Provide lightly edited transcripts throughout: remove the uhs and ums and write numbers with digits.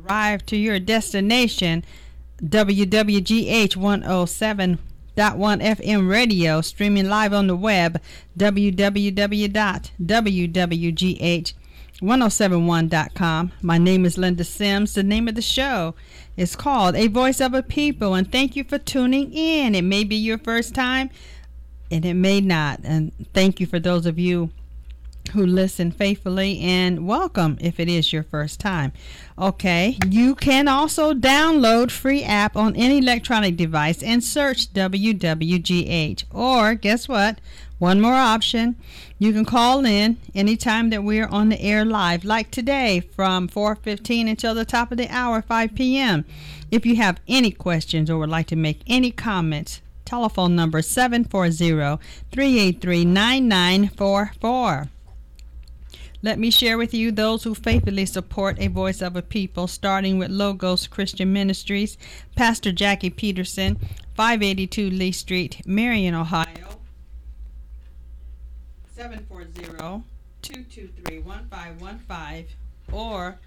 arrive to your destination, WWGH 107.1 FM radio, streaming live on the web, www.wwgh1071.com. My name is Linda Sims. The name of the show is called A Voice of a People, and thank you for tuning in. It may be your first time, and it may not. And thank you for those of you who listen faithfully, and welcome if it is your first time. Okay, you can also download free app on any electronic device and search WWGH. Or guess what? One more option. You can call in anytime that we're on the air live, like today from 4:15 until the top of the hour, 5 p.m. If you have any questions or would like to make any comments, telephone number 740-383-9944. Let me share with you those who faithfully support A Voice of a People, starting with Logos Christian Ministries, Pastor Jackie Peterson, 582 Lee Street, Marion, Ohio, 740-223-1515, or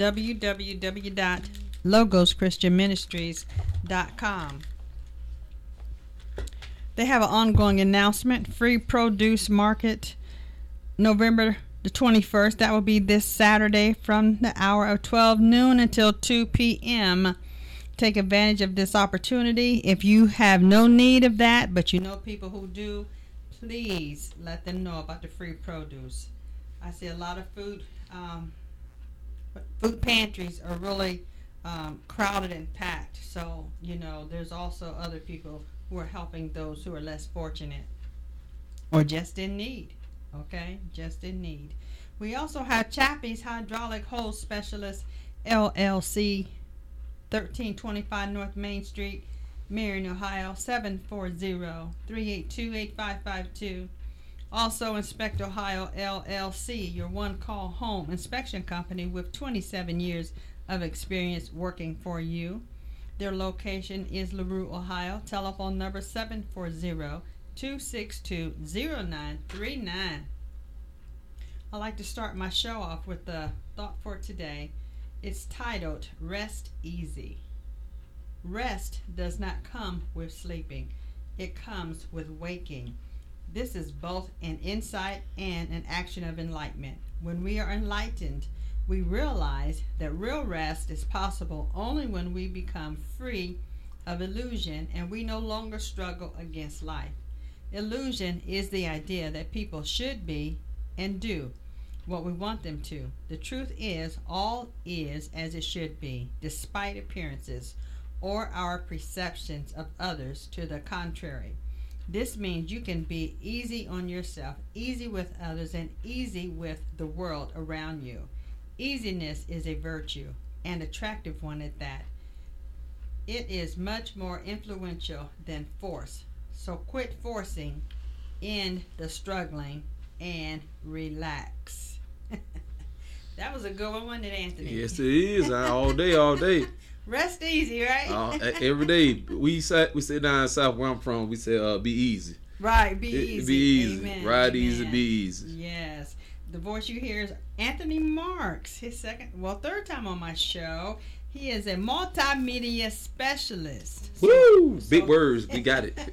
www.logoschristianministries.com. They have an ongoing announcement, free produce market, November the 21st. That will be this Saturday from the hour of 12 noon until 2 p.m. Take advantage of this opportunity. If you have no need of that, but you know people who do, please let them know about the free produce. I see a lot of food pantries are really crowded and packed. So, you know, there's also other people who are helping those who are less fortunate or just in need. Okay, just in need. We also have Chappie's Hydraulic Hose Specialist, LLC, 1325 North Main Street, Marion, Ohio, 740-382-8552. Also, Inspect Ohio, LLC, your one-call home inspection company with 27 years of experience working for you. Their location is LaRue, Ohio. Telephone number 740-262-0939. I like to start my show off with the thought for today. It's titled, Rest Easy. Rest does not come with sleeping. It comes with waking. This is both an insight and an action of enlightenment. When we are enlightened, we realize that real rest is possible only when we become free of illusion and we no longer struggle against life. Illusion is the idea that people should be and do what we want them to. The truth is, all is as it should be, despite appearances or our perceptions of others to the contrary. This means you can be easy on yourself, easy with others, and easy with the world around you. Easiness is a virtue, an attractive one at that. It is much more influential than force. So quit forcing, end the struggling, and relax. That was a good one, wasn't it, Anthony? Yes, it is. All day. Rest easy, right? Every day. We sit down south where I'm from. We say, be easy. Right, be easy. Be easy. Amen. Ride Amen. easy, be easy. Yes. The voice you hear is Anthony Marks. His third time on my show. He is a multimedia specialist. Woo! Big words. We got it.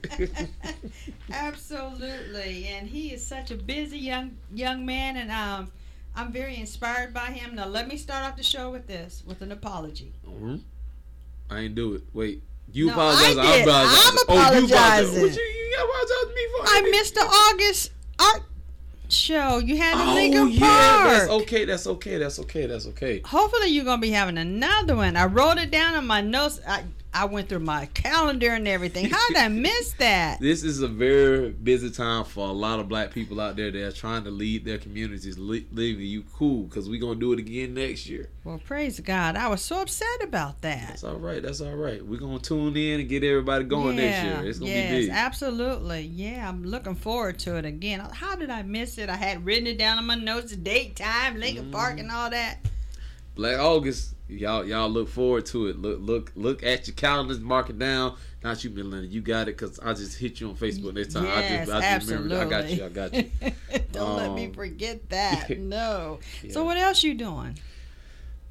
Absolutely. And he is such a busy young man, and I'm very inspired by him. Now, let me start off the show with an apology. Mm-hmm. I ain't do it. Wait. You No, apologize. I did. I'm apologizing. What you apologize to me for? I missed the August art show. You had in Lincoln Park. That's okay. Hopefully you're going to be having another one. I wrote it down on my notes. I went through my calendar and everything. How did I miss that? This is a very busy time for a lot of black people out there that are trying to lead their communities. Leaving you cool, because we're going to do it again next year. Well, praise God. I was so upset about that. That's all right. We're going to tune in and get everybody going next year. It's going to be big. Yes, absolutely. Yeah, I'm looking forward to it again. How did I miss it? I had written it down on my notes, the date, time, Lincoln Park, and all that. Black August, y'all look forward to it. Look at your calendars, mark it down. Not you, Melinda. You got it, because I just hit you on Facebook this time. Yes, I just absolutely. remembered. I got you. Don't let me forget that. No. Yeah. So what else you doing?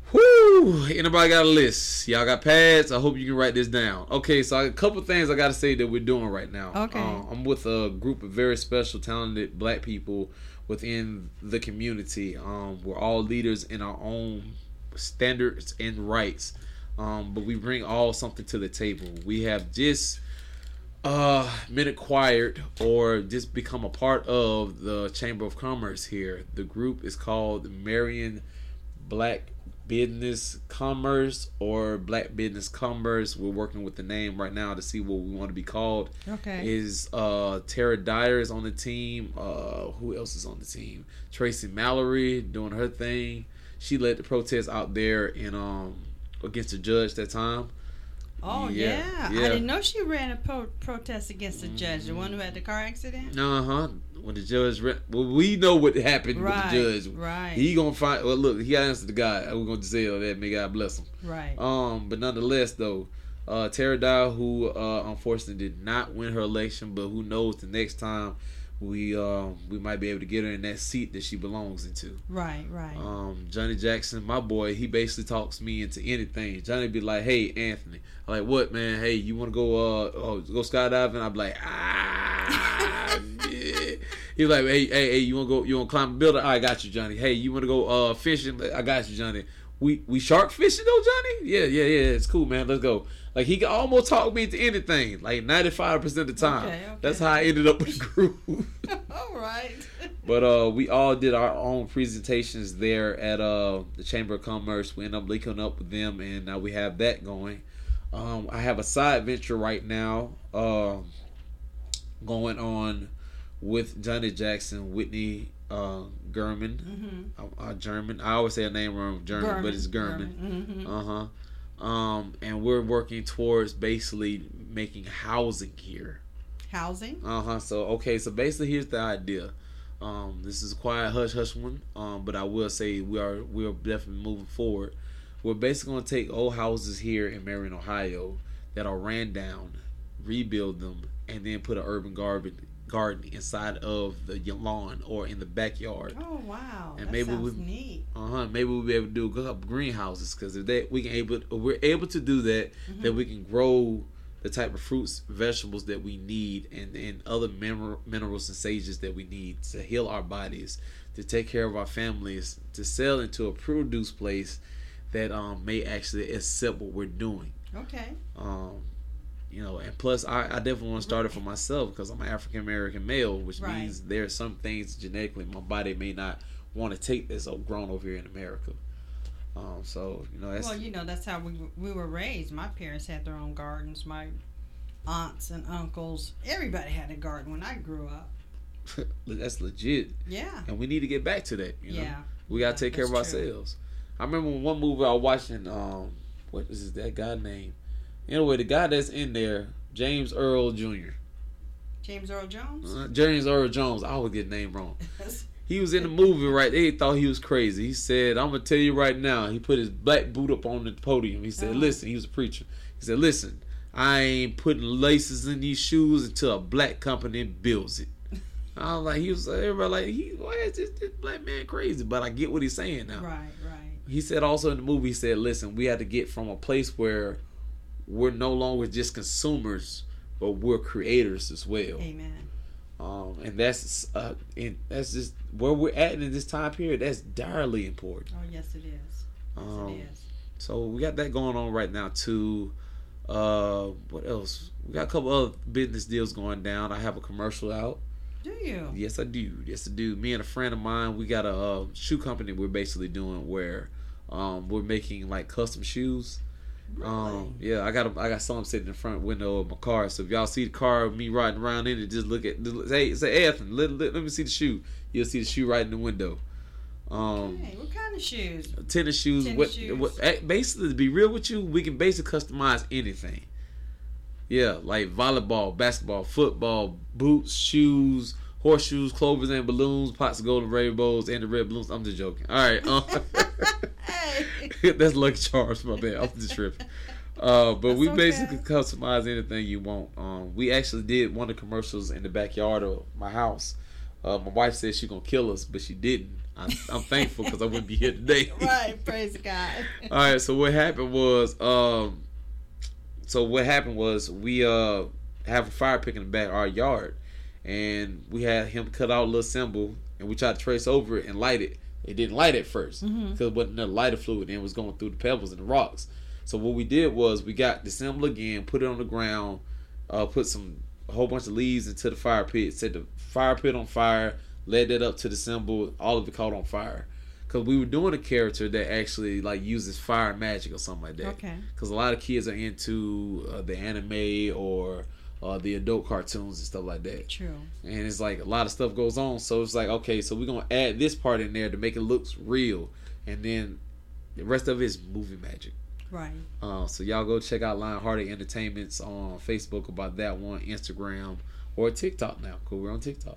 Whoo! Anybody got a list? Y'all got pads? I hope you can write this down. Okay, so a couple things I got to say that we're doing right now. Okay. I'm with a group of very special, talented black people within the community. We're all leaders in our own standards and rights, but we bring all something to the table. We have just been acquired or just become a part of the Chamber of Commerce here. The group is called Marion Black Business Commerce or Black Business Commerce. We're working with the name right now to see what we want to be called. Okay. Is Tara Dyer is on the team. Who else is on the team? Tracy Mallory doing her thing. She led the protest out there in against the judge that time. Oh yeah. I didn't know she ran a protest against the judge, the one who had the car accident. When the judge, we know what happened with the judge. Right. He gonna find. Well, look, he got to answer the guy. We're gonna say that. May God bless him. Right. But nonetheless, though, Tara Dyer, who unfortunately did not win her election, but who knows, the next time we might be able to get her in that seat that she belongs into. Right. Johnny Jackson, my boy, he basically talks me into anything. Johnny be like, "Hey, Anthony," I'm like, "What, man? Hey, you want to go skydiving?" I'm like, yeah. He's like, hey, you want to go? You want to climb a building? I got you, Johnny. Hey, you want to go fishing? I got you, Johnny. We shark fishing though, Johnny? Yeah. It's cool, man. Let's go. Like, he can almost talk me into anything, like 95% of the time. Okay. That's how I ended up with the group. All right. But we all did our own presentations there at the Chamber of Commerce. We ended up linking up with them, and now we have that going. I have a side venture right now going on with Johnny Jackson, Whitney German, German. I always say her name wrong, German, but it's German. And we're working towards basically making housing here. Housing? So basically here's the idea. This is a quiet hush one, but I will say we are definitely moving forward. We're basically going to take old houses here in Marion, Ohio that are ran down, rebuild them, and then put an urban garden inside of the lawn or in the backyard. Oh wow! And that maybe sounds neat. Maybe we'll be able to do a couple greenhouses, because if we're able to do that, then we can grow the type of fruits, vegetables that we need, and other minerals and sages that we need to heal our bodies, to take care of our families, to sell into a produce place that may actually accept what we're doing. Okay. And plus I definitely want to start it for myself, because I'm an African American male, which means there are some things genetically my body may not want to take that's grown over here in America. That's, that's how we were raised. My parents had their own gardens. My aunts and uncles, everybody had a garden when I grew up. That's legit. Yeah. And we need to get back to that. You know? Yeah. We gotta take care of ourselves. I remember one movie I was watching. What is that guy name? Anyway, the guy that's in there, James Earl Jr. James Earl Jones? James Earl Jones. I always get the name wrong. He was in the movie, right? They thought he was crazy. He said, "I'm going to tell you right now." He put his black boot up on the podium. He said, "Listen," he was a preacher. He said, "Listen, I ain't putting laces in these shoes until a black company builds it." I was like, everybody like, why is this black man crazy? But I get what he's saying now. Right. He said also in the movie, he said, "Listen, we had to get from a place where we're no longer just consumers, but we're creators as well." Amen. And that's just where we're at in this time period. That's direly important. Oh yes, it is. It is. So we got that going on right now too. What else? We got a couple other business deals going down. I have a commercial out. Do you? Yes, I do. Me and a friend of mine, we got a shoe company we're basically doing where we're making like custom shoes. Really? I got some sitting in the front window of my car. So if y'all see the car of me riding around in it, just look at, say, Anthony, let me see the shoe. You'll see the shoe right in the window. Okay. What kind of shoes? Tennis shoes. Basically, to be real with you, we can basically customize anything. Yeah, like volleyball, basketball, football, boots, shoes, horseshoes, clovers and balloons, pots of golden rainbows, and the red balloons. I'm just joking. All right. Hey. That's Lucky Charms, my bad. I'm just tripping. But we okay. basically customize anything you want. We actually did one of the commercials in the backyard of my house. My wife said she gonna kill us, but she didn't. I'm thankful because I wouldn't be here today. Right, praise God. All right, so what happened was, we have a fire pit in the back of our yard, and we had him cut out a little symbol, and we tried to trace over it and light it. It didn't light at first because it wasn't enough lighter fluid, and it was going through the pebbles and the rocks. So what we did was we got the symbol again, put it on the ground, put a whole bunch of leaves into the fire pit, set the fire pit on fire, led that up to the symbol, all of it caught on fire. Because we were doing a character that actually like uses fire magic or something like that. Okay. Because a lot of kids are into the anime or the adult cartoons and stuff like that. True. And it's like a lot of stuff goes on. So it's like, okay, so we're going to add this part in there to make it look real. And then the rest of it is movie magic. Right. So y'all go check out Lionhearted Entertainments on Facebook about that one, Instagram, or TikTok now. Cool, we're on TikTok.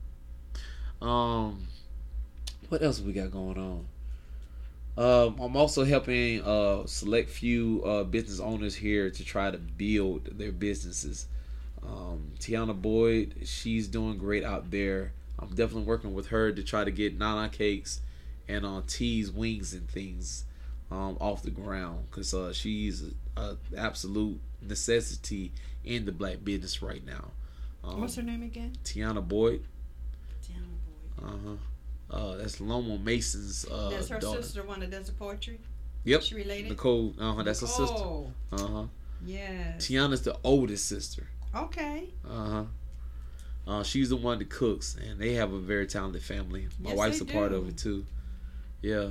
What else we got going on? I'm also helping select few business owners here to try to build their businesses. Tiana Boyd, she's doing great out there. I'm definitely working with her to try to get Nana Cakes and teas, wings, and things off the ground, because she's an absolute necessity in the black business right now. What's her name again? Tiana Boyd. Tiana Boyd. That's Loma Mason's That's her daughter. sister, one that does the poetry? Yep. She related? Nicole. That's her sister. Yes. Tiana's the oldest sister. Okay. She's the one that cooks, and they have a very talented family. My wife's a part of it too. Yeah.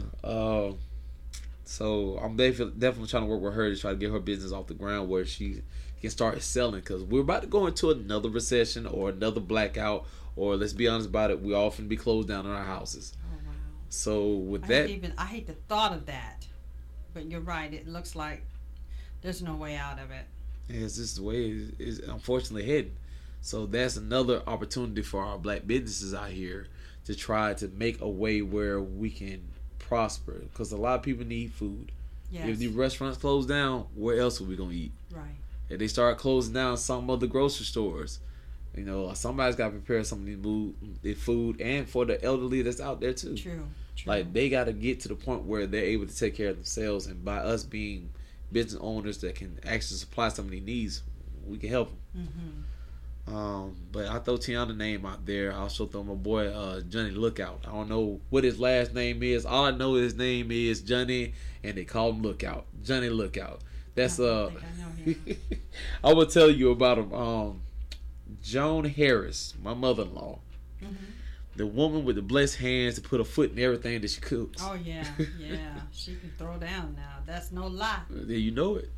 So I'm definitely trying to work with her to try to get her business off the ground where she can start selling, because we're about to go into another recession or another blackout, or let's be honest about it, we often be closed down in our houses. Oh wow. So with I hate the thought of that, but you're right. It looks like there's no way out of it. It's just the way it is unfortunately heading. So that's another opportunity for our black businesses out here to try to make a way where we can prosper, because a lot of people need food. Yes. If the restaurants close down, where else are we gonna eat? Right. If they start closing down some of the grocery stores, somebody's got to prepare some of the food, and for the elderly that's out there too. True. Like, they got to get to the point where they're able to take care of themselves, and by us being business owners that can actually supply some of their needs, we can help them. But I throw Tiana's name out there. I also throw my boy Johnny Lookout. I don't know what his last name is. All I know his name is Johnny, and they call him Lookout. Johnny Lookout. That's I think I know him. I will tell you about him. Joan Harris, my mother-in-law, the woman with the blessed hands to put her foot in everything that she cooks. Oh yeah, she can throw down now. That's no lie. You know it.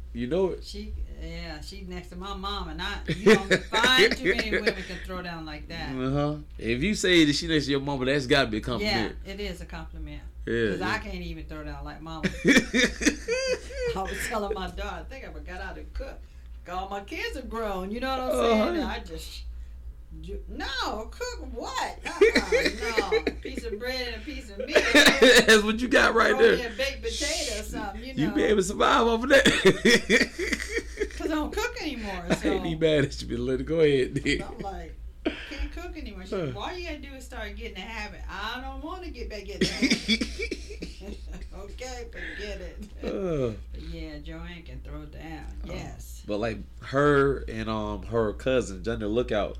She's next to my mom, and you don't find too many women can throw down like that. If you say that she next to your mama, that's got to be a compliment. Yeah, it is a compliment. Yeah, because I can't even throw down like mama. I was telling my daughter, I think I forgot how to cook. All my kids are grown, you know what I'm saying? I just, no, cook what? No, a piece of bread and a piece of meat. That's what you got right there. A baked potato or something, You be able to survive off of that. Because I don't cook anymore. So. I ain't be mad at you, but let it go ahead. I'm like, can't cook anymore. She said, all you gotta do is start getting a habit. I don't want to get back in the habit. Okay, forget it. But yeah, Joanne can throw it down. Yes. But like her and her cousin Johnny Lookout,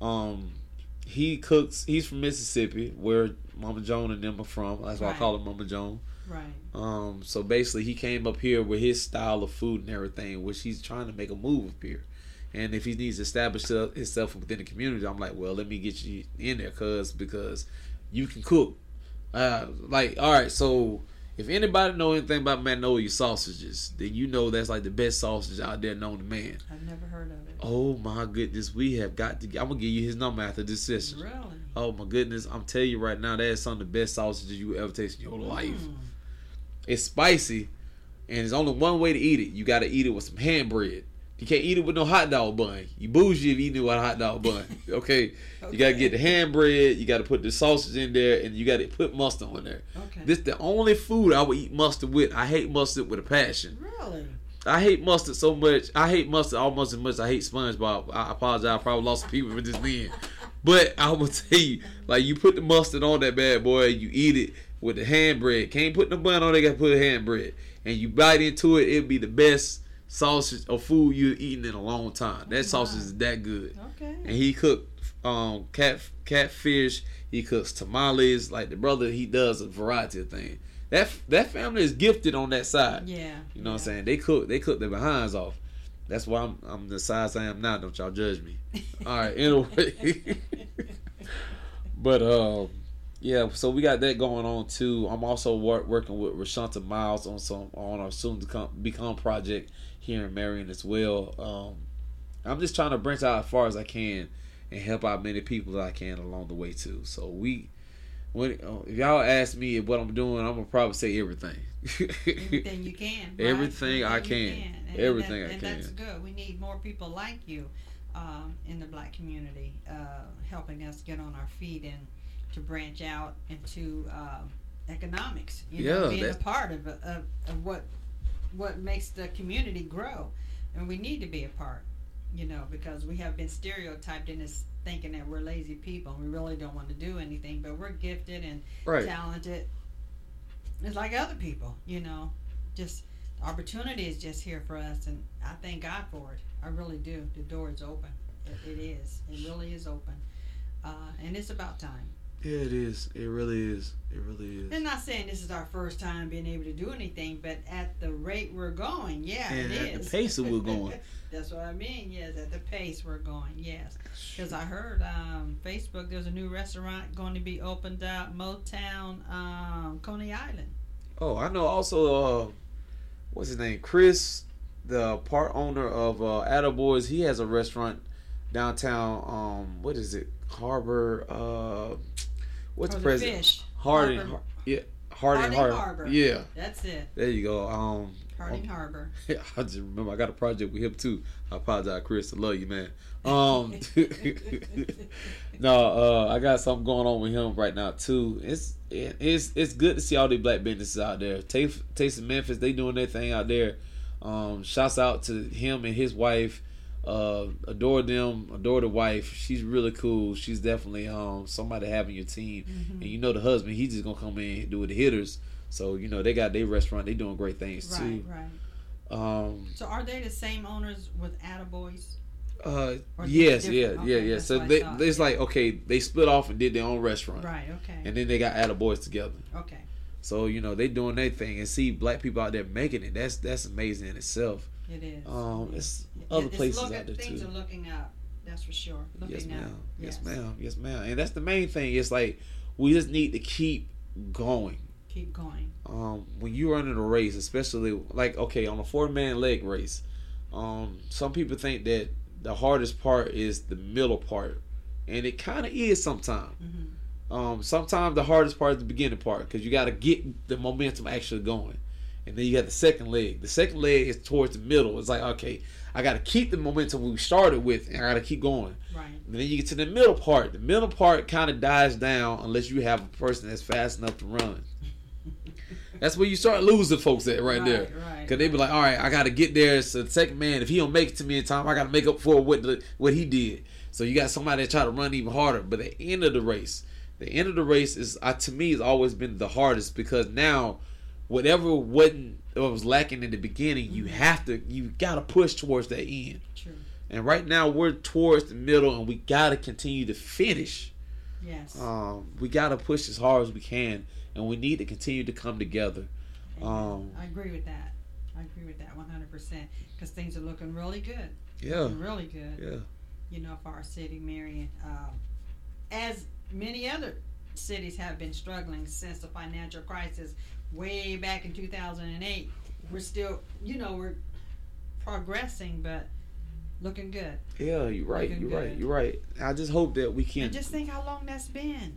he cooks. He's from Mississippi, where Mama Joan and them are from. That's why I call him Mama Joan. Right. So basically, he came up here with his style of food and everything, which he's trying to make a move up here. And if he needs to establish himself within the community, I'm like, well, let me get you in there, because you can cook. All right, so if anybody know anything about Magnolia sausages, then you know that's like the best sausage out there known to man. I've never heard of it. Oh my goodness, we have got to. I'm gonna give you his number after this session. Really? Oh my goodness, I'm telling you right now, that is some of the best sausages you will ever taste in your life. It's spicy, and there's only one way to eat it. You got to eat it with some hand bread. You can't eat it with no hot dog bun. You bougie if you eat it with a hot dog bun. Okay? You got to get the hand bread. You got to put the sausage in there, and you got to put mustard on there. Okay. This is the only food I would eat mustard with. I hate mustard with a passion. Really? I hate mustard so much. I hate mustard almost as much as I hate SpongeBob. I apologize. I probably lost some people with this then. But I will tell you, like, you put the mustard on that bad boy, you eat it with the hand bread. Can't put no bun on it, got to put hand bread. And you bite into it, it'll be the best sausage or food you've eaten in a long time. That sausage is that good. Okay. And he cooked catfish. He cooks tamales. Like, the brother, he does a variety of things. That family is gifted on that side. Yeah. You know what I'm saying? They cook their behinds off. That's why I'm the size I am now. Don't y'all judge me. All right. Anyway. But yeah. So we got that going on too. I'm also working with Rashonta Miles on our soon to become project here in Marion as well. I'm just trying to branch out as far as I can and help out many people that I can along the way too. So if y'all ask me what I'm doing, I'm gonna probably say everything. Everything you can. Right? Everything I can. Everything I can. And that's good. We need more people like you in the black community, helping us get on our feet and to branch out into economics. Being a part of what makes the community grow, and we need to be a part. Because we have been stereotyped in this thinking that we're lazy people and we really don't want to do anything, but we're gifted and talented. It's like other people, just the opportunity is just here for us, and I thank God for it. I really do. The door is open. It is. It really is open. And it's about time. Yeah, it is. It really is. It really is. I'm not saying this is our first time being able to do anything, but at the rate we're going, and it at is. The pace that we're going. That's what I mean. Yes, at the pace we're going. Yes, because I heard Facebook. There's a new restaurant going to be opened up, Motown, Coney Island. Oh, I know. Also, what's his name? Chris, the part owner of Attaboys. He has a restaurant downtown. What is it? Harbor. What's the president? Fish. Harding. Harding Harbor. Yeah. That's it. There you go. Harding Harbor. I just remember I got a project with him too. I apologize, Chris. I love you, man. No, I got something going on with him right now too. It's good to see all these black businesses out there. Taste of Memphis, they doing their thing out there. Shouts out to him and his wife. Adore the wife. She's really cool. She's definitely somebody having your team. Mm-hmm. And the husband, he's just gonna come in and do with the hitters. So they got their restaurant. They doing great things too. Right. So are they the same owners with Attaboys? Yes, okay, yeah. So it's like, okay, they split off and did their own restaurant. Right. Okay. And then they got Attaboys together. Okay. So they doing their thing, and see black people out there making it. That's amazing in itself. It is. It's other places out there too. Things are looking up. That's for sure. Yes, ma'am. Yes, ma'am. And that's the main thing. It's like we just need to keep going. Keep going. When you're running a race, especially like on a 4-man leg race, some people think that the hardest part is the middle part, and it kind of is sometimes. Mm-hmm. Sometimes the hardest part is the beginning part because you got to get the momentum actually going. And then you got the second leg. The second leg is towards the middle. It's like, okay, I got to keep the momentum we started with, and I got to keep going. Right. And then you get to the middle part. The middle part kind of dies down unless you have a person that's fast enough to run. That's where you start losing folks at right there. Right. Because they be like, all right, I got to get there. So the second man, if he don't make it to me in time, I got to make up for what he did. So you got somebody that try to run even harder. But the end of the race is, to me, has always been the hardest because now, whatever was lacking in the beginning, you got to push towards that end. True. And right now we're towards the middle, and we got to continue to finish. Yes. We got to push as hard as we can, and we need to continue to come together. I agree with that. 100%, because things are looking really good. Yeah. Really good. Yeah. For our city, Marion, as many other cities have been struggling since the financial crisis way back in 2008. We're still, we're progressing, but looking good. Yeah, you're right. You're right. I just hope that we can. And just think how long that's been.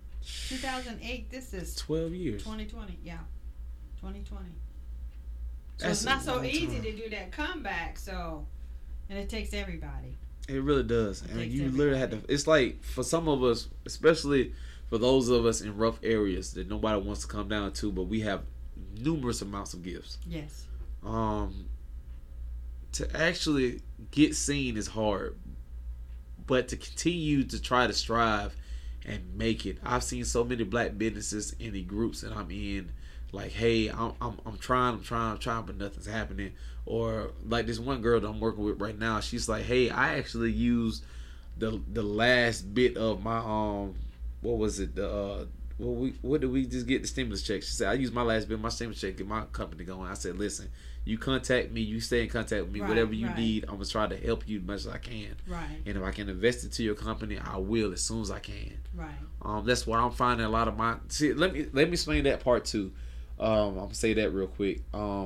2008. This is 12 years. 2020. Yeah, 2020. So it's not so easy to do that comeback. So, and it takes everybody. It really does. And you literally had to. It's like for some of us, especially for those of us in rough areas that nobody wants to come down to, but we have numerous amounts of gifts. Yes. To actually get seen is hard, but to continue to try to strive and make it. I've seen so many black businesses in the groups that I'm in, like, hey, I'm trying, but nothing's happening. Or like this one girl that I'm working with right now, she's like, hey, I actually used the last bit of my what was it, what did we just get, the stimulus check? She said, I used my last bit of my stimulus check to get my company going. I said, listen, you contact me, you stay in contact with me, whatever you need, I'm gonna try to help you as much as I can. Right. And if I can invest into your company, I will as soon as I can. Right. That's why I'm finding a lot of my, see, let me explain that part too. I'm gonna say that real quick.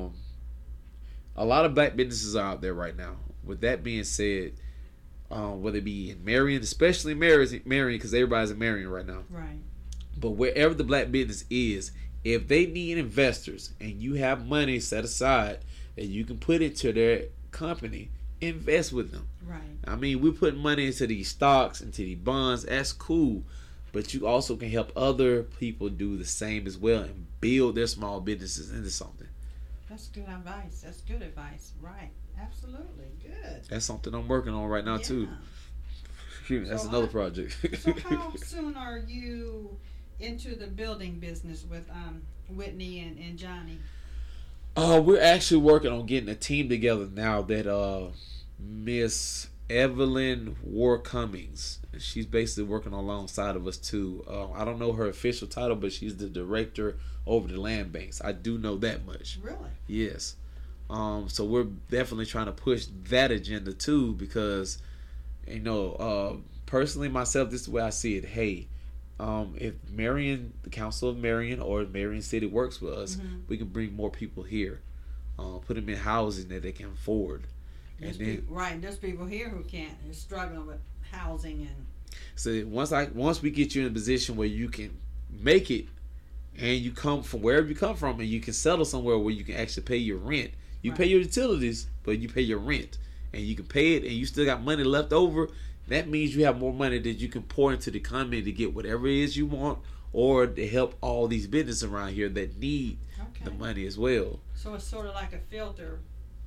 A lot of black businesses are out there right now. With that being said, whether it be in Marion, especially Marion, because everybody's in Marion right now. Right. But wherever the black business is, if they need investors and you have money set aside that you can put into their company, invest with them. Right. I mean, we're putting money into these stocks, into these bonds. That's cool. But you also can help other people do the same as well and build their small businesses into something. That's good advice. That's good advice. Right. Absolutely. Good. That's something I'm working on right now, too. That's another project. So how soon are you into the building business with Whitney and Johnny? We're actually working on getting a team together now that Miss Evelyn War Cummings, she's basically working alongside of us too. I don't know her official title, but she's the director over the land banks. I do know that much. Really? Yes. So we're definitely trying to push that agenda too, because personally myself, this is the way I see it. Hey, if Marion, the Council of Marion or Marion City works with us, we can bring more people here, put them in housing that they can afford. There's people here who can't. They're struggling with housing and. So once we get you in a position where you can make it, and you come from wherever you come from, and you can settle somewhere where you can actually pay your rent. You pay your utilities, but you pay your rent, and you can pay it, and you still got money left over. That means you have more money that you can pour into the economy to get whatever it is you want, or to help all these businesses around here that need the money as well. So it's sort of like a filter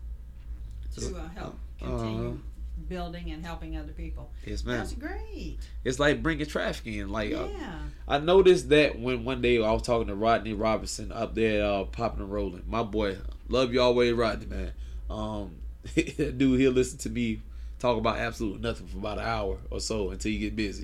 to help continue building and helping other people. Yes, ma'am. That's great. It's like bringing traffic in. Like, yeah. I noticed that when one day I was talking to Rodney Robinson up there, Popping and Rolling. My boy, love you always, Rodney, man. That dude, he'll listen to me talk about absolutely nothing for about an hour or so until you get busy.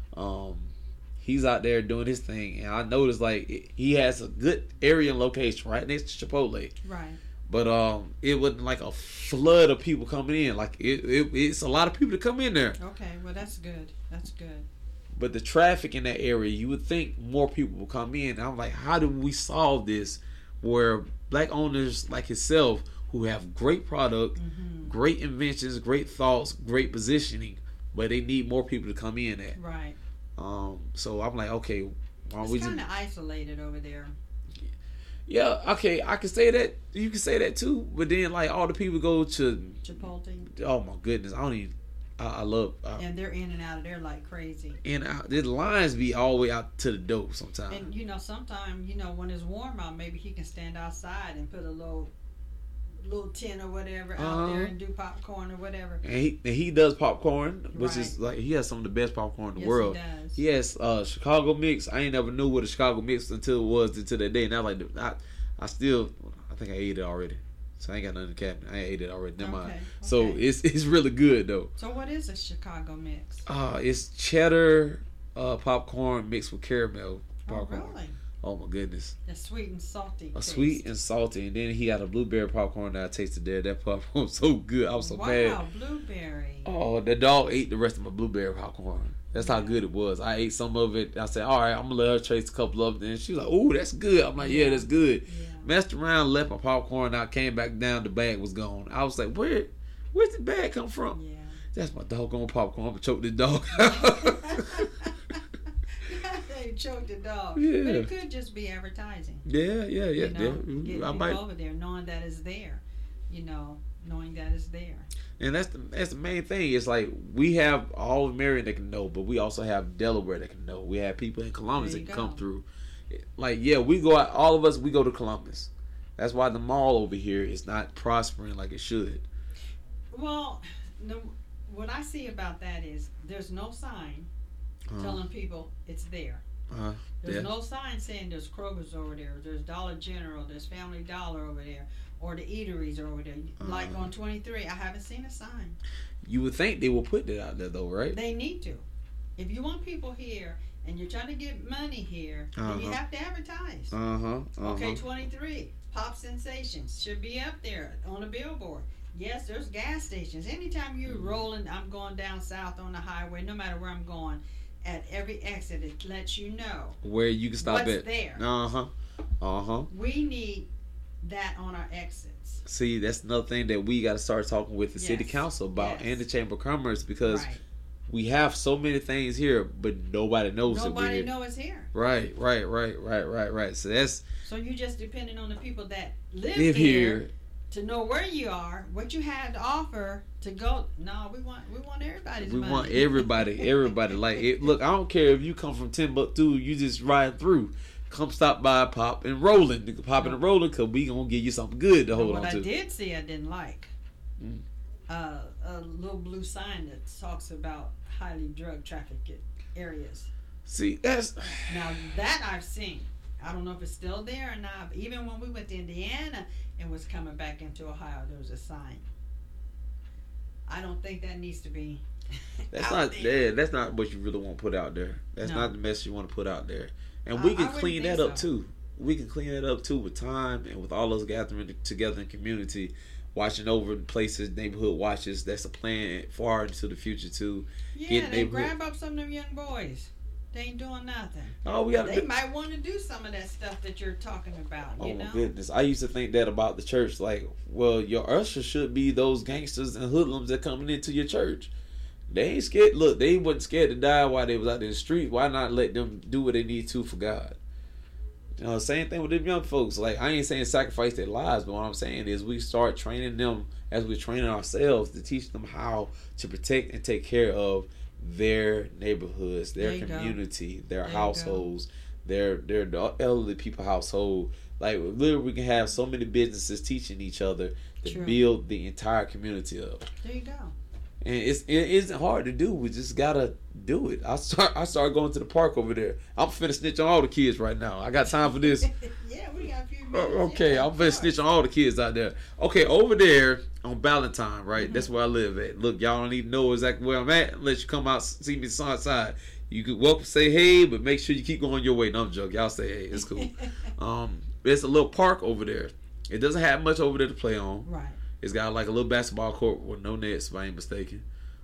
He's out there doing his thing, and I noticed like he has a good area and location right next to Chipotle. Right. But it wasn't like a flood of people coming in. Like it's a lot of people to come in there. Okay, well that's good. That's good. But the traffic in that area, you would think more people will come in. I'm like, how do we solve this? Where black owners like yourself, who have great product, great inventions, great thoughts, great positioning, but they need more people to come in at. Right. So I'm like, okay, why don't we just... It's kind of isolated over there. Yeah, okay, I can say that. You can say that too. But then, like, all the people go to Chipotle. Oh my goodness, I don't even. I love. And they're in and out of there like crazy. And the lines be all the way out to the door sometimes. And sometimes when it's warm out, maybe he can stand outside and put a little tin or whatever out there and do popcorn or whatever. And he does popcorn, which is like he has some of the best popcorn in the world. He does. He has Chicago mix. I ain't never knew what a Chicago mix until that day. And I like I think I ate it already. So I ain't got nothing in the cabinet. I ate it already. Never mind. So it's really good though. So what is a Chicago mix? It's cheddar popcorn mixed with caramel popcorn. Oh, really? Oh my goodness. The sweet and salty. Sweet and salty, and then he had a blueberry popcorn that I tasted there. That popcorn was so good. I was so mad. Wow, blueberry. Oh, the dog ate the rest of my blueberry popcorn. That's how good it was. I ate some of it. I said, all right, I'm gonna let her taste a couple of them. And she was like, oh, that's good. I'm like, yeah, that's good. Yeah. Messed around, left my popcorn out, came back down, the bag was gone. I was like, where's the bag come from? Yeah. That's my doggone popcorn. I'm gonna choke this dog. They choked the dog. Yeah. But it could just be advertising. Yeah. Getting people over there, knowing that it's there. Knowing that it's there. And that's the main thing. It's like we have all of Marion that can know, but we also have Delaware that can know. We have people in Columbus that can come through. Like, yeah, we go out, all of us, we go to Columbus. That's why the mall over here is not prospering like it should. Well, what I see about that is there's no sign telling people it's there. There's no sign saying there's Kroger's over there, there's Dollar General, there's Family Dollar over there, or the eateries are over there. Like on 23, I haven't seen a sign. You would think they will put that out there, though, right? They need to. If you want people here and you're trying to get money here, then you have to advertise. Okay, 23, Pop Sensations should be up there on a billboard. Yes, there's gas stations. Anytime you're rolling, I'm going down south on the highway, no matter where I'm going, at every exit, it lets you know where you can stop what's at. There. We need that on our exits. See, that's another thing that we got to start talking with the city council about and the Chamber of Commerce, because we have so many things here, but nobody knows it. Nobody knows it's here. Right. So you're just depending on the people that live here to know where you are, what you have to offer to go. No, we want everybody's money. We want everybody. Like, look, I don't care if you come from Timbuktu, you just ride through. Come stop by Pop and Rolling. Pop and Rolling, because we going to give you something good to hold on to. What I did see I didn't like. A little blue sign that talks about highly drug trafficked areas. See, that's... Now, that I've seen. I don't know if it's still there or not. But even when we went to Indiana and was coming back into Ohio, there was a sign. I don't think that needs to be That's not there. That's not what you really want to put out there. That's not the message you want to put out there. And we can clean that up too. We can clean that up too with time and with all those gathering together in community, watching over places, neighborhood watches. That's a plan far into the future too. Yeah, they grab up some of them young boys. They ain't doing nothing. They might want to do some of that stuff that you're talking about. Oh my goodness! I used to think that about the church. Like, well, your usher should be those gangsters and hoodlums that coming into your church. They ain't scared. Look, they wasn't scared to die while they was out in the street. Why not let them do what they need to for God? You know, same thing with them young folks. Like, I ain't saying sacrifice their lives, but what I'm saying is we start training them as we're training ourselves to teach them how to protect and take care of their neighborhoods, their community, their households, their elderly people household. Like, literally, we can have so many businesses teaching each other to build the entire community up. There you go. And it isn't hard to do. We just gotta do it. I started going to the park over there. I'm finna snitch on all the kids right now. I got time for this. Yeah, we got a few minutes. Okay, yeah, I'm finna snitch on all the kids out there. Okay, over there on Ballantyne, right? Mm-hmm. That's where I live at. Look, y'all don't even know exactly where I'm at unless you come out see me outside. You could welcome, say hey, but make sure you keep going your way. No, I'm joking. Y'all say hey. It's cool. There's a little park over there. It doesn't have much over there to play on. Right. It's got like a little basketball court with no nets, if I ain't mistaken.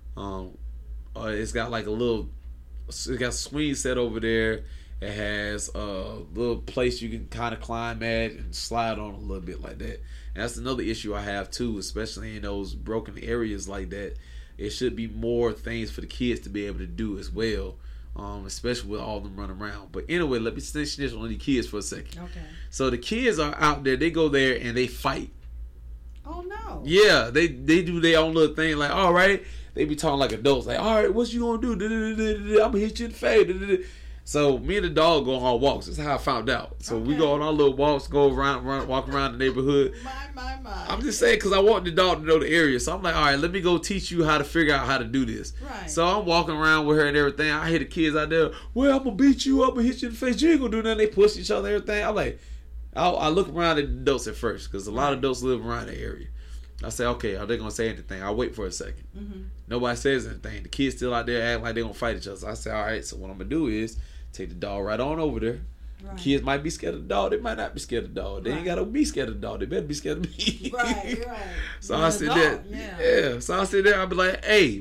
It's got like it got a swing set over there. It has a little place you can kind of climb at and slide on a little bit like that. And that's another issue I have too, especially in those broken areas like that. It should be more things for the kids to be able to do as well, especially with all of them running around. But anyway, let me snitch on the kids for a second. Okay. So the kids are out there. They go there and they fight. Oh no. Yeah, they do their own little thing. Like, all right, they be talking like adults. Like, all right, what you gonna do? I'm gonna hit you in the face. So me and the dog go on our walks. That's how I found out. So we go on our little walks, go around, walk around the neighborhood. My. I'm just saying because I want the dog to know the area. So I'm like, all right, let me go teach you how to figure out how to do this. Right. So I'm walking around with her and everything. I hear the kids out there. Well, I'm gonna beat you up, I'm gonna hit you in the face. You ain't gonna do nothing. They push each other and everything. I'm like, I look around at the adults at first because a lot of adults live around the area. I say, okay, are they going to say anything? I'll wait for a second. Mm-hmm. Nobody says anything. The kids still out there acting like they're going to fight each other. So I say, all right, so what I'm going to do is take the dog right on over there. Right. Kids might be scared of the dog. They might not be scared of the dog. They ain't got to be scared of the dog. They better be scared of me. Right. So I sit there. Yeah. So I sit there. I'll be like, hey,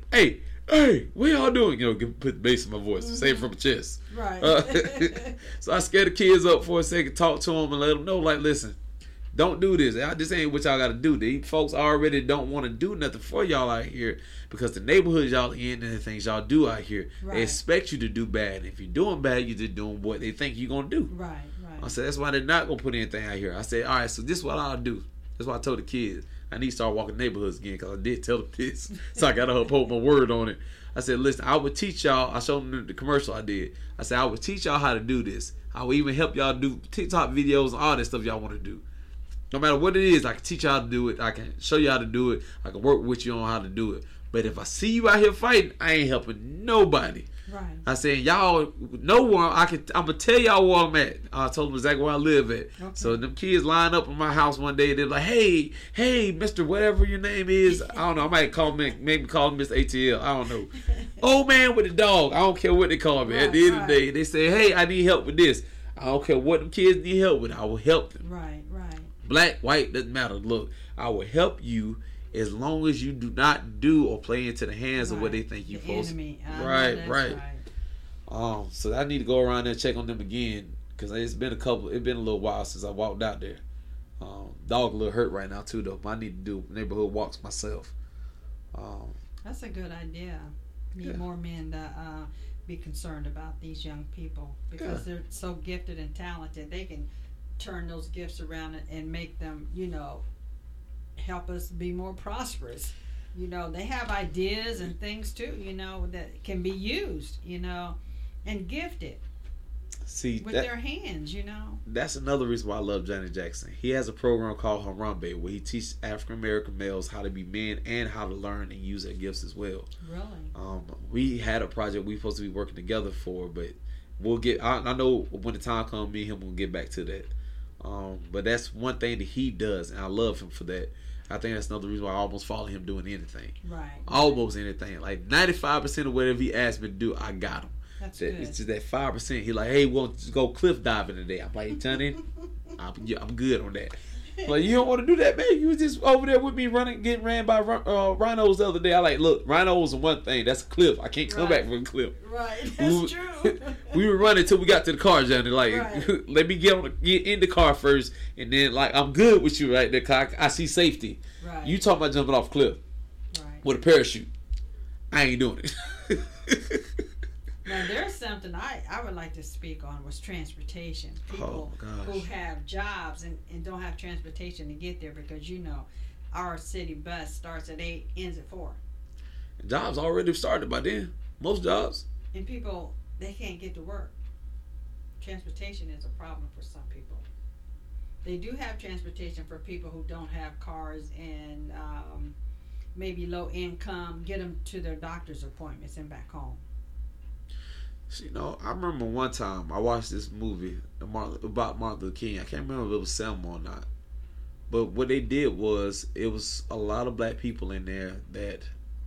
what y'all doing? You know, put bass in my voice. Say it from the chest. Right. So I scare the kids up for a second, talk to them and let them know, like, listen, don't do this. This ain't what y'all got to do. These folks already don't want to do nothing for y'all out here because the neighborhood y'all in and the things y'all do out here, they expect you to do bad. If you're doing bad, you're just doing what they think you're going to do. Right. I said, that's why they're not going to put anything out here. I said, all right, so this is what I'll do. That's why I told the kids. I need to start walking neighborhoods again because I did tell them this. So I got to uphold my word on it. I said, listen, I would teach y'all. I showed them the commercial I did. I said, I would teach y'all how to do this. I would even help y'all do TikTok videos and all that stuff y'all want to do. No matter what it is, I can teach you how to do it. I can show you how to do it. I can work with you on how to do it. But if I see you out here fighting, I ain't helping nobody. Right. I said, y'all, no one. I'm gonna tell y'all where I'm at. I told them exactly where I live at. Okay. So them kids line up in my house one day. They're like, hey, Mister, whatever your name is. I don't know. I might maybe call him Mr. ATL. I don't know. Old man with the dog. I don't care what they call me. At the end of the day, they say, hey, I need help with this. I don't care what them kids need help with. I will help them. Right. Black, white, doesn't matter. Look, I will help you as long as you do not do or play into the hands of what they think you're supposed to. Right. So I need to go around there and check on them again, because it's been a little while since I walked out there. Dog a little hurt right now too though. I need to do neighborhood walks myself. That's a good idea. Need more men to be concerned about these young people, because they're so gifted and talented. They can turn those gifts around and make them, help us be more prosperous. They have ideas and things too, that can be used, and gifted. See, with their hands, That's another reason why I love Johnny Jackson. He has a program called Harambe, where he teaches African American males how to be men and how to learn and use their gifts as well. Really? We had a project we supposed to be working together for, but we'll get. I know when the time comes, me and him will get back to that. But that's one thing that he does, and I love him for that. I think that's another reason why I almost follow him doing anything. Right. Almost anything. Like 95% of whatever he asked me to do, I got him. That's good. It's just that 5%. He like, hey, we'll go cliff diving today. I'm like, Johnny, I'm good on that. Like, you don't want to do that, man. You was just over there with me getting ran by rhinos the other day. I like, look, rhinos are one thing. That's a cliff. I can't come back from a cliff. Right, that's true. We were running until we got to the car, Johnny. Like, let me get in the car first, and then like I'm good with you right there. 'Cause I see safety. Right. You talking about jumping off a cliff with a parachute? I ain't doing it. Now, there's something I would like to speak on, was transportation. People who have jobs and don't have transportation to get there, because our city bus starts at 8, ends at 4. Jobs already started by then. Most jobs. And people, they can't get to work. Transportation is a problem for some people. They do have transportation for people who don't have cars and maybe low income, get them to their doctor's appointments and back home. I remember one time I watched this movie about Martin Luther King. I can't remember if it was Selma or not. But what they did was, it was a lot of black people in there that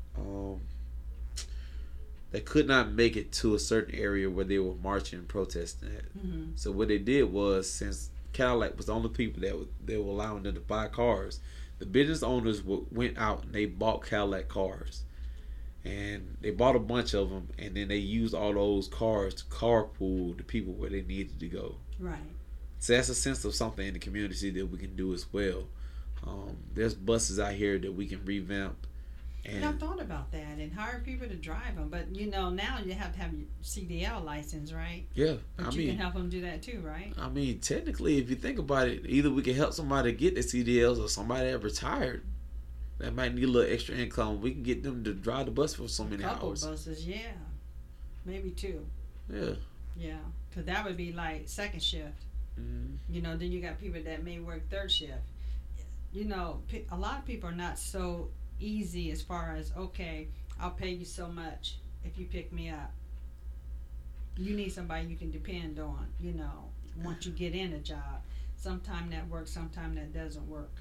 could not make it to a certain area where they were marching and protesting at. Mm-hmm. So what they did was, since Cadillac was the only people that they were allowing them to buy cars, the business owners went out and they bought Cadillac cars. And they bought a bunch of them, and then they used all those cars to carpool the people where they needed to go. Right. So that's a sense of something in the community that we can do as well. There's buses out here that we can revamp. And I've thought about that and hire people to drive them. But, now you have to have your CDL license, right? Yeah. But you can help them do that too, right? I mean, technically, if you think about it, either we can help somebody get the CDLs, or somebody that retired that might need a little extra income. We can get them to drive the bus for so many hours. A couple buses, yeah. Maybe 2. Yeah. Yeah. Because that would be like second shift. Mm-hmm. Then you got people that may work third shift. A lot of people are not so easy as far as, okay, I'll pay you so much if you pick me up. You need somebody you can depend on, once you get in a job. Sometime that works, sometime that doesn't work.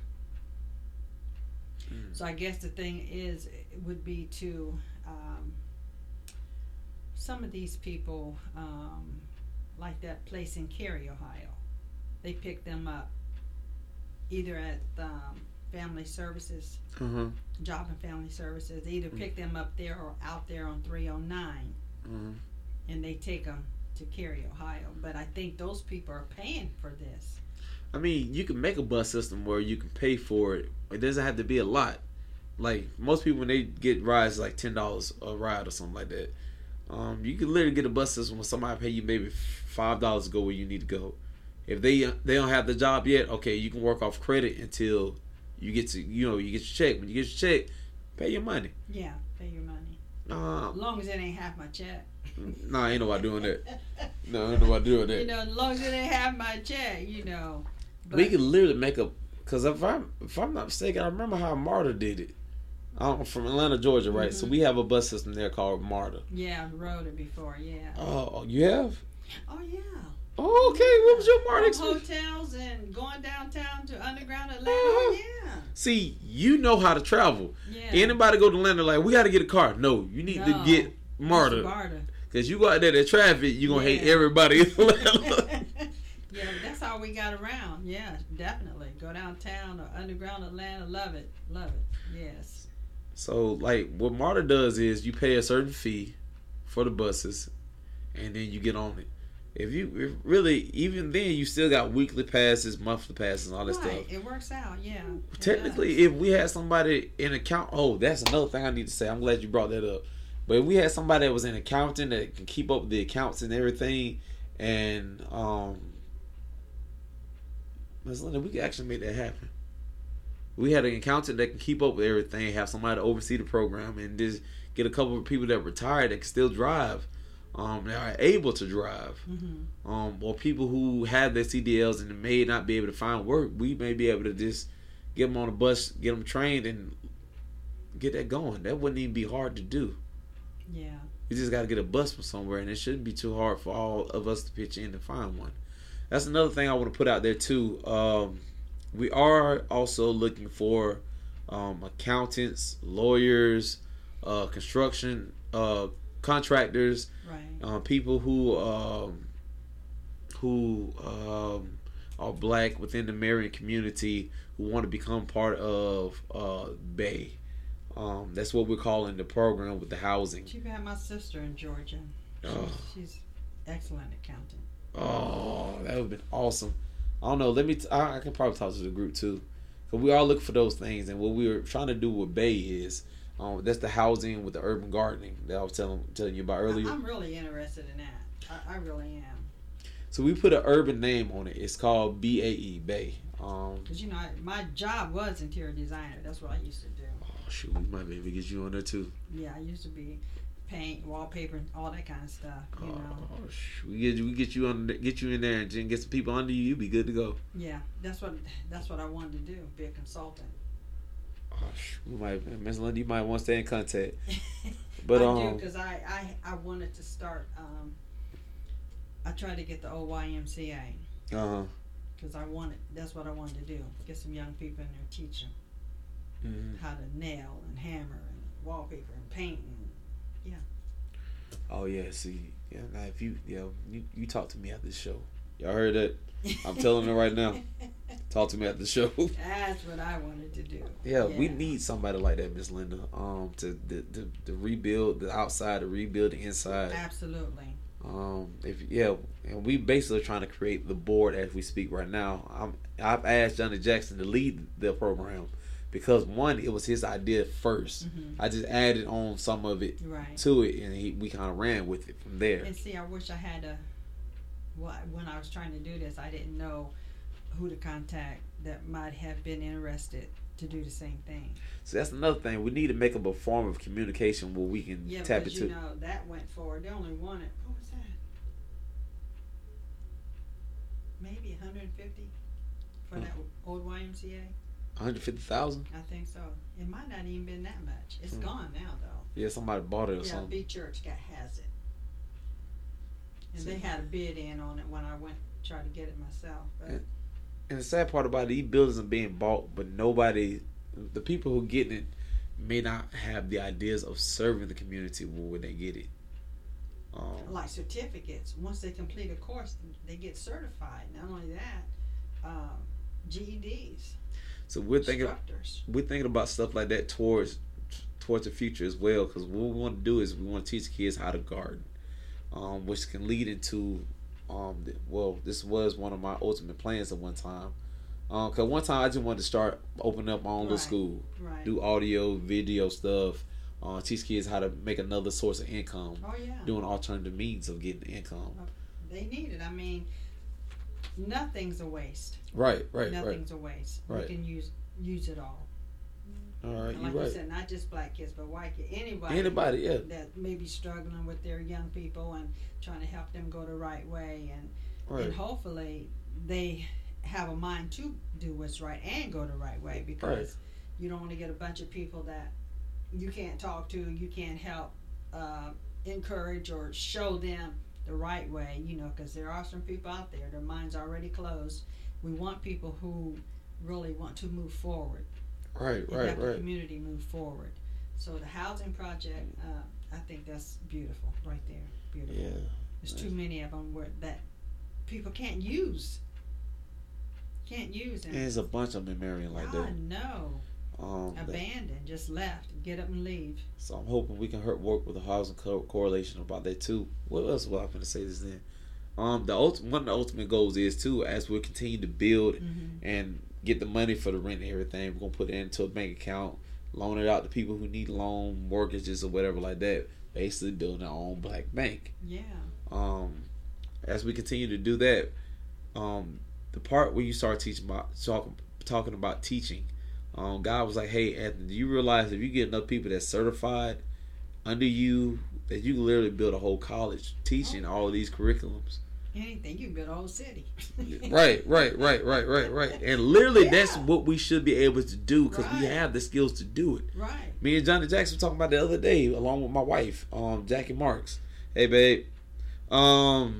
So I guess the thing would be to some of these people, like that place in Cary, Ohio, they pick them up either at Family Services, Job and Family Services. They either pick them up there or out there on 309, and they take them to Cary, Ohio. But I think those people are paying for this. I mean, you can make a bus system where you can pay for it. It doesn't have to be a lot. Like, most people, when they get rides, like $10 a ride or something like that. You can literally get a bus system where somebody pay you maybe $5 to go where you need to go. If they don't have the job yet, okay, you can work off credit until you get to, you get your check. When you get your check, pay your money. Yeah, pay your money. As long as it ain't half my check. Nah, ain't nobody doing that. No, ain't nobody doing that. As long as it ain't half my check, But we can literally make a, because if I'm not mistaken, I remember how Marta did it. I'm from Atlanta, Georgia, right? So we have a bus system there called MARTA. Yeah, I've rode it before. Yeah. Oh, you have? Oh yeah. Oh, okay. What was your MARTA experience? Hotels and going downtown to underground Atlanta. Oh yeah. See, you know how to travel. Yeah. Anybody go to Atlanta like, we got to get a car. No, you need to get MARTA. Because you go out there to traffic, you're going to hate everybody in Atlanta. Yeah, that's how we got around. Yeah, definitely. Go downtown or underground Atlanta. Love it. Love it. Yes. So, like, what MARTA does is you pay a certain fee for the buses, and then you get on it. If really, even then, you still got weekly passes, monthly passes, and all that stuff. It works out, yeah. Technically, if we had somebody in account, that's another thing I need to say. I'm glad you brought that up. But if we had somebody that was an accountant that can keep up with the accounts and everything, and Ms. Linda, we could actually make that happen. We had an accountant that can keep up with everything, have somebody to oversee the program, and just get a couple of people that retired that can still drive, that are able to drive, or people who have their CDLs and may not be able to find work. We may be able to just get them on a bus, get them trained, and get that going. That wouldn't even be hard to do. Yeah. You just got to get a bus from somewhere, and it shouldn't be too hard for all of us to pitch in to find one. That's another thing I want to put out there too. We are also looking for accountants, lawyers, construction contractors, right. People who are black within the Marion community who want to become part of Bay. That's what we're calling the program with the housing. You've had my sister in Georgia. She's excellent accountant. Oh, that would have been awesome. I don't know. I can probably talk to the group too, because we all look for those things. And what we were trying to do with Bay is, that's the housing with the urban gardening that I was telling you about earlier. I'm really interested in that. I really am. So we put an urban name on it. It's called BAE, Bay. Because my job was interior designer. That's what I used to do. Oh shoot, we might be able to get you on there too. Yeah, I used to be paint, wallpaper, all that kind of stuff. You know. Oh shoot, we get you in there and get some people under you. You'll be good to go. Yeah, that's what I wanted to do. Be a consultant. Oh shoot, Ms. Linda, you might want to stay in contact. But I do, because I wanted to start. I tried to get the old YMCA. Because that's what I wanted to do. Get some young people in there, teach them how to nail and hammer and wallpaper and paint and Oh yeah, see, yeah. Now if you talk to me after the show, y'all heard that? I'm telling her right now. Talk to me after the show. That's what I wanted to do. Yeah, we need somebody like that, Miss Linda. To rebuild the outside, to rebuild the inside. Absolutely. And we basically trying to create the board as we speak right now. I've asked Johnny Jackson to lead the program because one, it was his idea first. I just added on some of it to it, and we kind of ran with it from there. And see, I wish I had when I was trying to do this, I didn't know who to contact that might have been interested to do the same thing. So that's another thing. We need to make up a form of communication where we can tap into. Yeah, that went forward. They only wanted, what was that? Maybe 150 for that old YMCA. 150,000? I think so. It might not even been that much. It's gone now, though. Yeah, somebody bought it or something. Yeah, B Church has it. And they had a bid in on it when I went to try to get it myself. But and the sad part about it, these buildings are being bought, but the people who get it may not have the ideas of serving the community when they get it. Like certificates. Once they complete a course, they get certified. Not only that, GEDs. So we're thinking about stuff like that towards the future as well. Because what we want to do is we want to teach kids how to garden, which can lead into this was one of my ultimate plans at one time. Cause one time I just wanted to start opening up my own little school, do audio, video stuff, teach kids how to make another source of income. Oh yeah. Doing alternative means of getting income. They need it. I mean, nothing's a waste. Right. Nothing's a waste. Right. We can use it all. All right, and like you're right. You said, not just black kids, but white kids. Anybody, yeah. That may be struggling with their young people and trying to help them go the right way, and hopefully they have a mind to do what's right and go the right way, because you don't want to get a bunch of people that you can't talk to, you can't help encourage or show them the right way, because there are some people out there, their minds already closed. We want people who really want to move forward. Right, and right, help the right. community move forward. So the housing project, I think that's beautiful right there. Beautiful. Yeah. There's too many of them where that people can't use. Can't use them. And there's a bunch of them in Marion like I that. know. Abandoned, just left, get up and leave. So I'm hoping we can work with the housing correlation about that too. What else was I going to say this then? One of the ultimate goals is too, as we continue to build and get the money for the rent and everything, we're gonna put it into a bank account, loan it out to people who need loan, mortgages or whatever like that. Basically building our own black bank. Yeah. As we continue to do that, the part where you start talking about teaching, God was like, "Hey, Anthony, do you realize if you get enough people that's certified under you, that you can literally build a whole college teaching all of these curriculums?" Anything, you can build a whole city. Right. And literally, that's what we should be able to do because we have the skills to do it. Right. Me and Johnny Jackson were talking about the other day, along with my wife, Jackie Marks. Hey, babe. I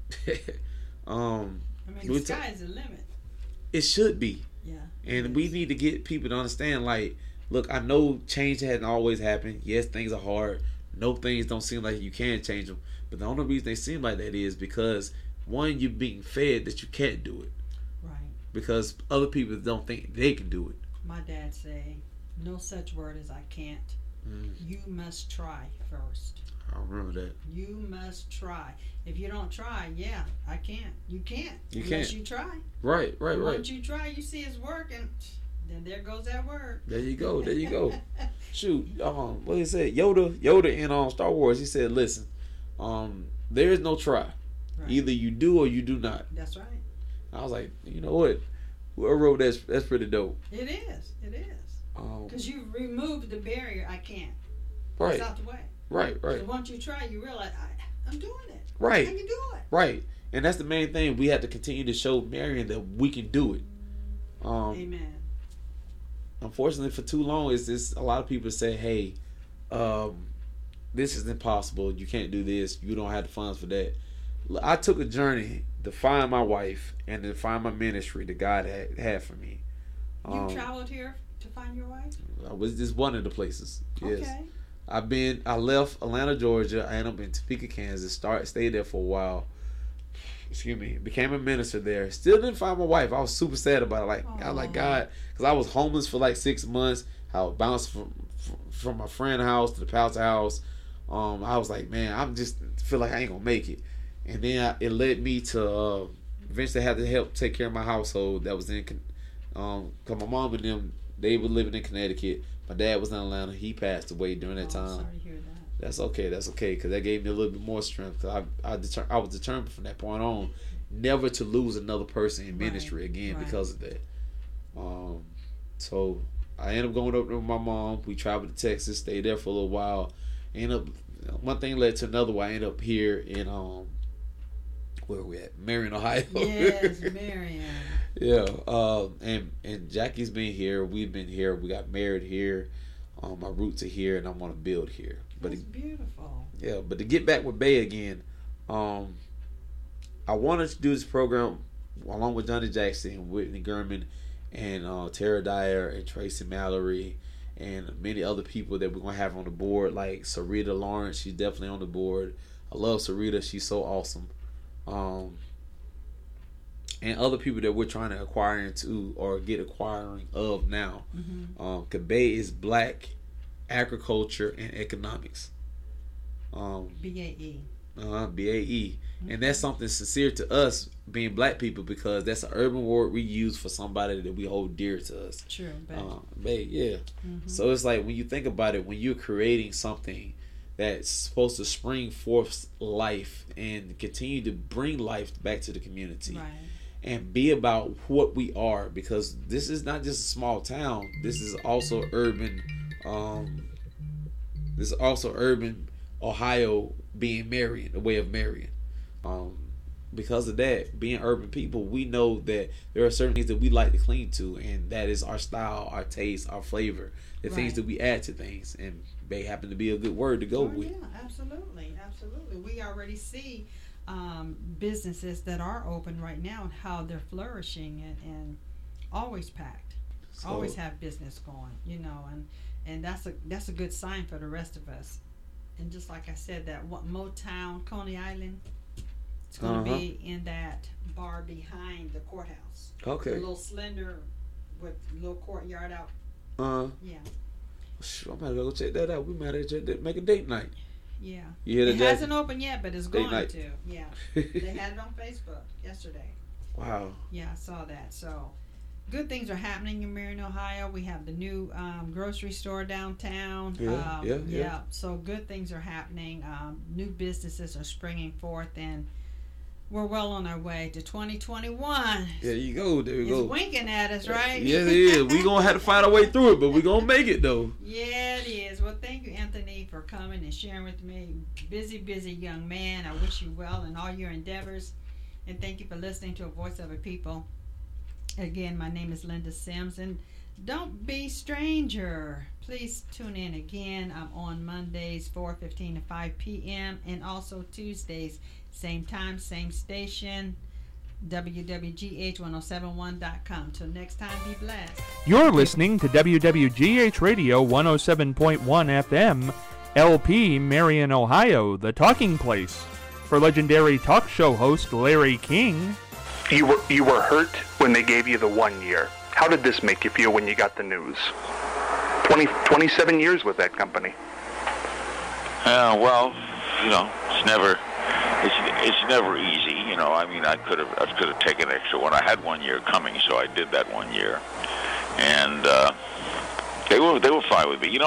mean, the sky's the limit. It should be. Yeah. And we need to get people to understand, like, look, I know change hadn't always happened. Yes, things are hard. No, things don't seem like you can change them. But the only reason they seem like that is because, one, you're being fed that you can't do it. Right. Because other people don't think they can do it. My dad say, no such word as I can't. You must try first. I remember that. You must try. If you don't try, I can't. You can't. Unless you try. Right. Once you try, you see it's working. Then there goes that word. There you go. Shoot, what did he say? Yoda in Star Wars, he said, listen, there is no try. Right. Either you do or you do not. That's right. I was like, you know what? Whoever wrote that's pretty dope. It is. Because you removed the barrier, I can't. Right. It's out the way. Right. So once you try, you realize, I'm doing it. Right. I can do it. Right. And that's the main thing. We have to continue to show Marion that we can do it. Amen. Unfortunately, for too long, it's just a lot of people say, hey, this is impossible. You can't do this. You don't have the funds for that. I took a journey to find my wife and to find my ministry that God had for me. You traveled here to find your wife? I was just one of the places. Yes. Okay. I left Atlanta, Georgia. I ended up in Topeka, Kansas. Stayed there for a while. Became a minister there. Still didn't find my wife. I was super sad about it. I was like, God, because I was homeless for like 6 months. I would bounce from my friend's house to the pastor's house. I was like, man, I'm just feel like I ain't gonna make it. And then it led me to eventually have to help take care of my household that was in. Cause my mom and them, they were living in Connecticut. My dad was in Atlanta. He passed away during that time. Sorry to hear that. That's okay, because that gave me a little bit more strength. Cause I was determined from that point on never to lose another person in ministry again because of that. So I ended up going up with my mom. We traveled to Texas, stayed there for a little while. One thing led to another. I ended up here in where are we at? Marion, Ohio. Yes, Marion. Yeah. And Jackie's been here. We've been here. We got married here. My roots are here, and I want to build here. That's beautiful. Yeah, but to get back with Bay again, I wanted to do this program along with Johnny Jackson, Whitney Gurman, and Tara Dyer and Tracy Mallory, and many other people that we're gonna have on the board, like Sarita Lawrence. She's definitely on the board. I love Sarita. She's so awesome. And other people that we're trying to acquire into or get acquiring of now. Cause Bay is Black Agriculture and Economics. BAE. BAE. And that's something sincere to us being black people because that's an urban word we use for somebody that we hold dear to us. True. Bay, yeah. So it's like when you think about it, when you're creating something that's supposed to spring forth life and continue to bring life back to the community. Right. And be about what we are, because this is not just a small town. This is also urban. This is also urban Ohio being Marion, the way of Marion. because of that, being urban people, we know that there are certain things that we like to cling to, and that is our style, our taste, our flavor, the things that we add to things, and they happen to be a good word to go with. Yeah, absolutely. We already see businesses that are open right now and how they're flourishing and always packed, always have business going, and that's a good sign for the rest of us. And just like I said, that Motown, Coney Island, it's going to be in that bar behind the courthouse. Okay. A little slender with a little courtyard out. Yeah. Sure, I'm about to go check that out. We might have to make a date night. Yeah. It hasn't opened yet, but it's going night. to. Yeah. They had it on Facebook yesterday. Wow. Yeah, I saw that. So, good things are happening in Marion, Ohio. We have the new grocery store downtown. Yeah. So, good things are happening. New businesses are springing forth, and we're well on our way to 2021. There you go. It's winking at us, right? Yeah, it is. We're going to have to find our way through it, but we're going to make it, though. Yeah, it is. Well, thank you, Anthony, for coming and sharing with me. Busy young man. I wish you well in all your endeavors. And thank you for listening to A Voice of a People. Again, my name is Linda Sims. And don't be stranger. Please tune in again. I'm on Mondays, 4:15 to 5 p.m. And also Tuesdays, same time, same station, wwgh1071.com. Till next time, be blessed. You're listening to WWGH Radio 107.1 FM, LP, Marion, Ohio, the talking place. For legendary talk show host Larry King. You were hurt when they gave you the 1 year. How did this make you feel when you got the news? 27 years with that company. Well, it's never easy. I mean, I could have taken extra one. I had 1 year coming, so I did that 1 year, and they were fine with me.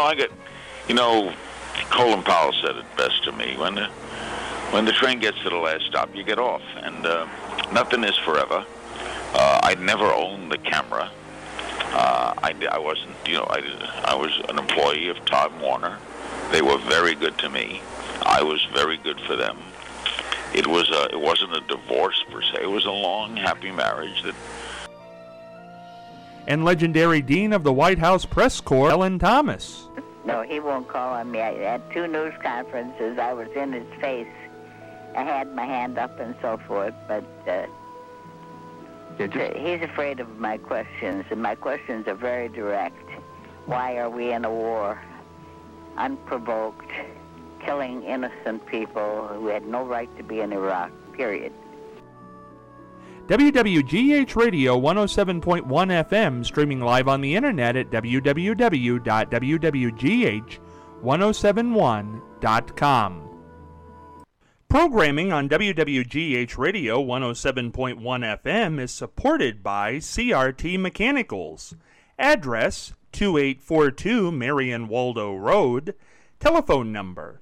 Colin Powell said it best to me: when the train gets to the last stop, you get off, and nothing is forever. I'd never owned the camera. I wasn't, I was an employee of Time Warner. They were very good to me. I was very good for them. It wasn't a divorce per se. It was a long, happy marriage. And legendary Dean of the White House Press Corps, Ellen Thomas. No, he won't call on me. I had 2 news conferences. I was in his face. I had my hand up and so forth, but he's afraid of my questions, and my questions are very direct. Why are we in a war? Unprovoked, killing innocent people who had no right to be in Iraq, period. WWGH Radio 107.1 FM, streaming live on the internet at www.wwgh1071.com. Programming on WWGH Radio 107.1 FM is supported by CRT Mechanicals. Address 2842 Marion Waldo Road. Telephone number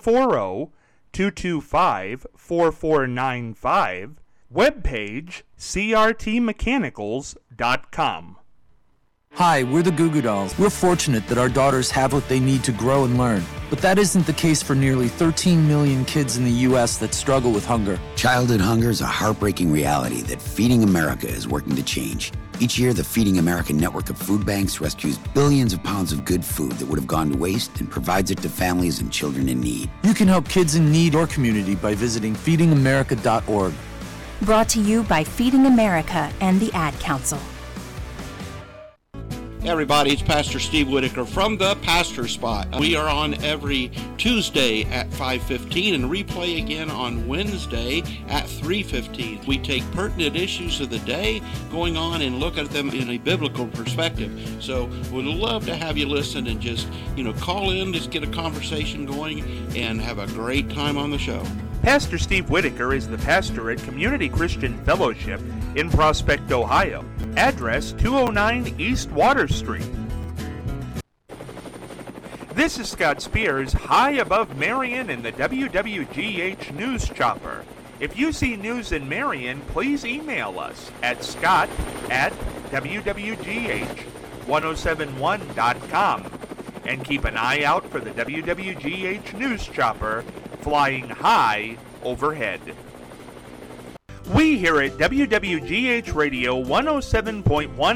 740-225-4495. Webpage crtmechanicals.com. Hi, we're the Goo Goo Dolls. We're fortunate that our daughters have what they need to grow and learn. But that isn't the case for nearly 13 million kids in the U.S. that struggle with hunger. Childhood hunger is a heartbreaking reality that Feeding America is working to change. Each year, the Feeding America network of food banks rescues billions of pounds of good food that would have gone to waste and provides it to families and children in need. You can help kids in need or community by visiting feedingamerica.org. Brought to you by Feeding America and the Ad Council. Hey everybody, it's Pastor Steve Whitaker from the Pastor Spot. We are on every Tuesday at 5:15 and replay again on Wednesday at 3:15. We take pertinent issues of the day going on and look at them in a biblical perspective. So we'd love to have you listen and just, call in, just get a conversation going and have a great time on the show. Pastor Steve Whitaker is the pastor at Community Christian Fellowship in Prospect, Ohio. Address 209 East Water Street. This is Scott Spears, high above Marion in the WWGH News Chopper. If you see news in Marion, please email us at scott@wwgh1071.com and keep an eye out for the WWGH News Chopper flying high overhead. We here at WWGH Radio 107.1